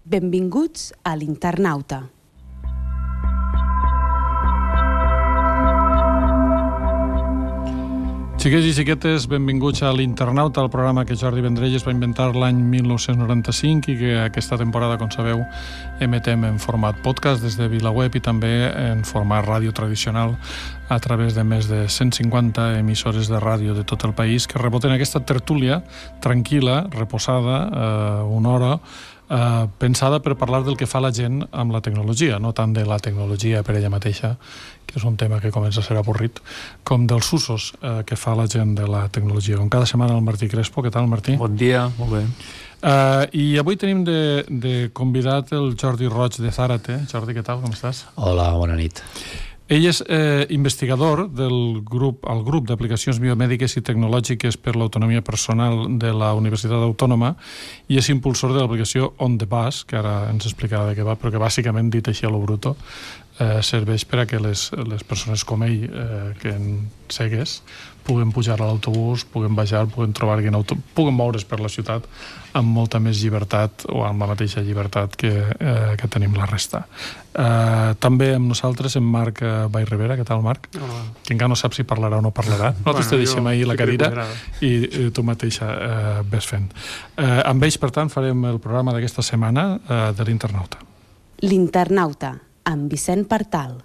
Benvinguts a l'Internauta. Xiquets i xiquetes, benvinguts a l'Internauta, el programa que Jordi Vendrell va inventar l'any 1995 i que aquesta temporada, com sabeu, emetem en format podcast des de VilaWeb i també en format ràdio tradicional a través de més de 150 emissores de ràdio de tot el país que reboten aquesta tertúlia tranquil·la, reposada, una hora, pensada per parlar del que fa la gent amb la tecnologia, no tant de la tecnologia per ella mateixa, que és un tema que comença a ser avorrit, com dels usos que fa la gent de la tecnologia. Com cada setmana el Martí Crespo. Què tal, Martí? Bon dia, molt bé. I avui tenim de convidat el Jordi Roig de Zárate. Jordi, què tal? Com estàs? Hola, bona nit. Ell és investigador del grup d'aplicacions biomèdiques i tecnològiques per l'autonomia personal de la Universitat Autònoma i és impulsor de l'aplicació On The Bus, que ara ens explicarà de què va, però que bàsicament, dit així a lo bruto, serveix per a que les persones com ell, que en cegues, puguen pujar a l'autobús, puguen baixar, puguen trobar puguen moure's per la ciutat amb molta més llibertat o amb la mateixa llibertat que tenim la resta. També amb nosaltres en Marc Vallribera. Què tal, Marc? Hola. Que encara no sap si parlarà o no parlarà. Nosaltres te deixem ahir la cadira i tu mateixa ves fent. Amb ells, per tant, farem el programa d'aquesta setmana de l'Internauta. L'Internauta, amb Vicent Partal.